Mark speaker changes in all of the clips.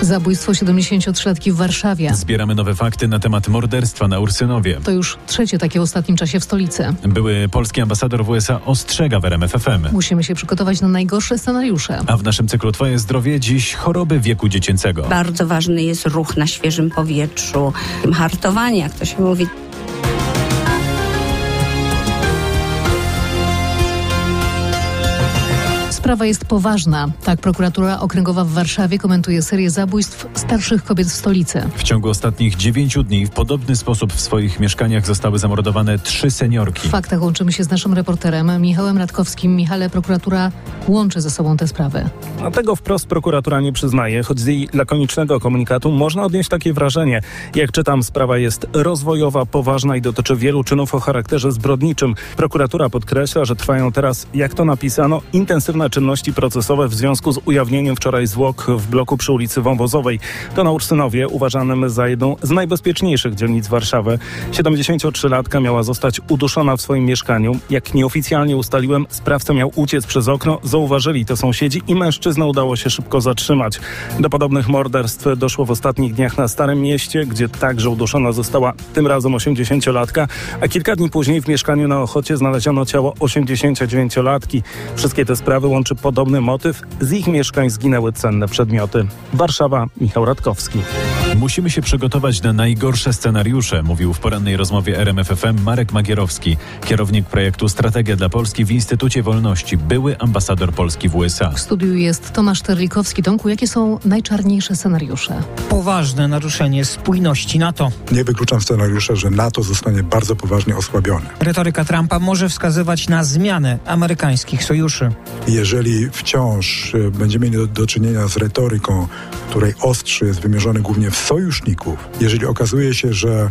Speaker 1: Zabójstwo 73-latki w Warszawie.
Speaker 2: Zbieramy nowe fakty na temat morderstwa na Ursynowie.
Speaker 1: To już trzecie takie w ostatnim czasie w stolicy.
Speaker 2: Były polski ambasador w USA ostrzega w RMF FM.
Speaker 1: Musimy się przygotować na najgorsze scenariusze.
Speaker 2: A w naszym cyklu Twoje zdrowie dziś choroby wieku dziecięcego.
Speaker 3: Bardzo ważny jest ruch na świeżym powietrzu, hartowanie, jak to się mówi.
Speaker 1: Sprawa jest poważna. Tak prokuratura okręgowa w Warszawie komentuje serię zabójstw starszych kobiet w stolicy.
Speaker 2: W ciągu ostatnich 9 dni w podobny sposób w swoich mieszkaniach zostały zamordowane 3 seniorki.
Speaker 1: W faktach łączymy się z naszym reporterem Michałem Radkowskim. Michale, prokuratura łączy ze sobą te sprawy.
Speaker 4: A tego wprost prokuratura nie przyznaje, choć z jej lakonicznego komunikatu można odnieść takie wrażenie. Jak czytam, sprawa jest rozwojowa, poważna i dotyczy wielu czynów o charakterze zbrodniczym. Prokuratura podkreśla, że trwają teraz, jak to napisano, intensywne czynności procesowe w związku z ujawnieniem wczoraj zwłok w bloku przy ulicy Wąwozowej. To na Ursynowie, uważanym za jedną z najbezpieczniejszych dzielnic Warszawy. 73-latka miała zostać uduszona w swoim mieszkaniu. Jak nieoficjalnie ustaliłem, sprawca miał uciec przez okno. Zauważyli to sąsiedzi i mężczyznę udało się szybko zatrzymać. Do podobnych morderstw doszło w ostatnich dniach na Starym Mieście, gdzie także uduszona została tym razem 80-latka, a kilka dni później w mieszkaniu na Ochocie znaleziono ciało 89-latki. Wszystkie te sprawy łączy podobny motyw. Z ich mieszkań zginęły cenne przedmioty. Warszawa, Michał Radkowski.
Speaker 2: Musimy się przygotować na najgorsze scenariusze, mówił w porannej rozmowie RMF FM Marek Magierowski, kierownik projektu Strategia dla Polski w Instytucie Wolności, były ambasador Polski w USA.
Speaker 1: W studiu jest Tomasz Terlikowski. Tomku, jakie są najczarniejsze scenariusze?
Speaker 5: Poważne naruszenie spójności NATO.
Speaker 6: Nie wykluczam scenariusza, że NATO zostanie bardzo poważnie osłabione.
Speaker 5: Retoryka Trumpa może wskazywać na zmianę amerykańskich sojuszy.
Speaker 6: Jeżeli wciąż będziemy mieli do czynienia z retoryką, której ostrze jest wymierzone głównie w sojuszników, jeżeli okazuje się,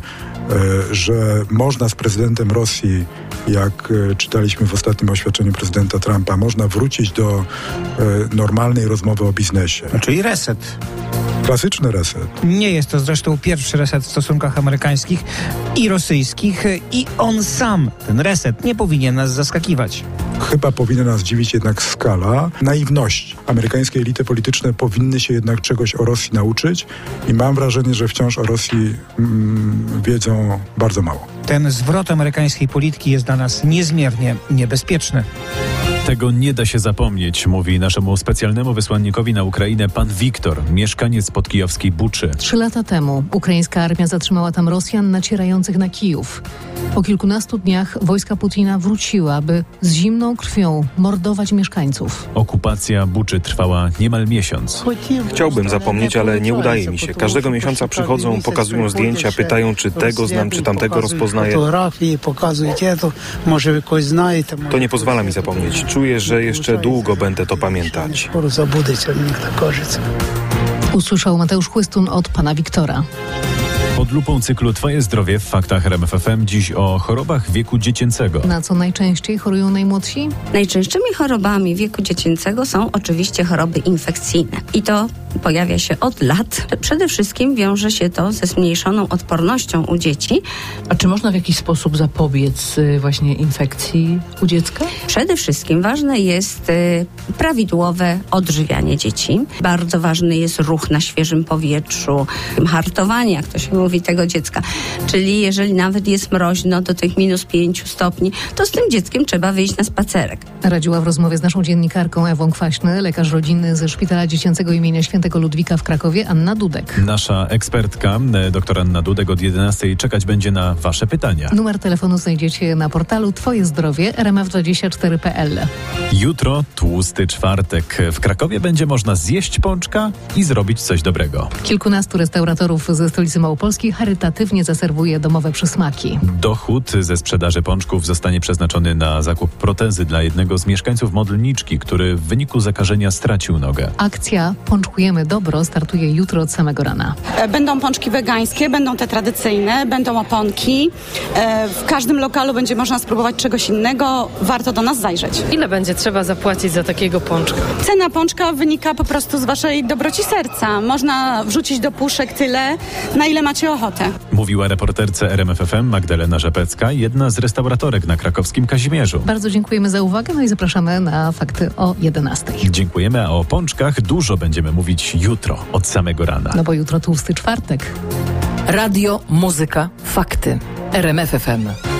Speaker 6: że można z prezydentem Rosji, jak czytaliśmy w ostatnim oświadczeniu prezydenta Trumpa, można wrócić do normalnej rozmowy o biznesie.
Speaker 5: Czyli reset.
Speaker 6: Klasyczny reset.
Speaker 5: Nie jest to zresztą pierwszy reset w stosunkach amerykańskich i rosyjskich i on sam, ten reset, nie powinien nas zaskakiwać.
Speaker 6: Chyba powinna nas dziwić jednak skala naiwności. Amerykańskie elity polityczne powinny się jednak czegoś o Rosji nauczyć i mam wrażenie, że wciąż o Rosji wiedzą bardzo mało.
Speaker 5: Ten zwrot amerykańskiej polityki jest dla nas niezmiernie niebezpieczny.
Speaker 2: Tego nie da się zapomnieć, mówi naszemu specjalnemu wysłannikowi na Ukrainę pan Wiktor, mieszkaniec podkijowskiej Buczy.
Speaker 1: 3 lata temu ukraińska armia zatrzymała tam Rosjan nacierających na Kijów. Po kilkunastu dniach wojska Putina wróciły, aby z zimną krwią mordować mieszkańców.
Speaker 2: Okupacja Buczy trwała niemal miesiąc.
Speaker 7: Chciałbym zapomnieć, ale nie udaje mi się. Każdego miesiąca przychodzą, pokazują zdjęcia, pytają, czy tego znam, czy tamtego rozpoznaję. To nie pozwala mi zapomnieć. Czuję, że jeszcze długo będę to pamiętać.
Speaker 1: Usłyszał Mateusz Chłystun od pana Wiktora.
Speaker 2: Pod lupą cyklu Twoje zdrowie w faktach RMF FM dziś o chorobach wieku dziecięcego.
Speaker 1: Na co najczęściej chorują najmłodsi?
Speaker 3: Najczęstszymi chorobami wieku dziecięcego są oczywiście choroby infekcyjne. I to pojawia się od lat. Przede wszystkim wiąże się to ze zmniejszoną odpornością u dzieci.
Speaker 8: A czy można w jakiś sposób zapobiec właśnie infekcji u dziecka?
Speaker 3: Przede wszystkim ważne jest prawidłowe odżywianie dzieci. Bardzo ważny jest ruch na świeżym powietrzu, hartowanie, jak to się mówi, tego dziecka. Czyli jeżeli nawet jest mroźno do tych -5 stopni, to z tym dzieckiem trzeba wyjść na spacerek.
Speaker 1: Radziła w rozmowie z naszą dziennikarką Ewą Kwaśny, lekarz rodzinny ze Szpitala Dziecięcego imienia Świętego Ludwika w Krakowie, Anna Dudek.
Speaker 2: Nasza ekspertka, dr Anna Dudek, od 11 czekać będzie na Wasze pytania.
Speaker 1: Numer telefonu znajdziecie na portalu Twoje zdrowie rmf24.pl.
Speaker 2: Jutro tłusty czwartek. W Krakowie będzie można zjeść pączka i zrobić coś dobrego.
Speaker 1: Kilkunastu restauratorów ze stolicy Małopolski charytatywnie zaserwuje domowe przysmaki.
Speaker 2: Dochód ze sprzedaży pączków zostanie przeznaczony na zakup protezy dla jednego z mieszkańców Modlniczki, który w wyniku zakażenia stracił nogę.
Speaker 1: Akcja Pączkujemy dobro startuje jutro od samego rana.
Speaker 9: Będą pączki wegańskie, będą te tradycyjne, będą oponki. W każdym lokalu będzie można spróbować czegoś innego. Warto do nas zajrzeć.
Speaker 8: Ile będzie trzeba zapłacić za takiego pączka?
Speaker 9: Cena pączka wynika po prostu z waszej dobroci serca. Można wrzucić do puszek tyle, na ile macie ochotę.
Speaker 2: Mówiła reporterce RMFFM Magdalena Rzepecka, jedna z restauratorek na krakowskim Kazimierzu.
Speaker 1: Bardzo dziękujemy za uwagę, no i zapraszamy na fakty o 11.
Speaker 2: Dziękujemy, a o pączkach dużo będziemy mówić jutro, od samego rana.
Speaker 1: No bo jutro tłusty czwartek.
Speaker 10: Radio, muzyka, fakty. RMF FM.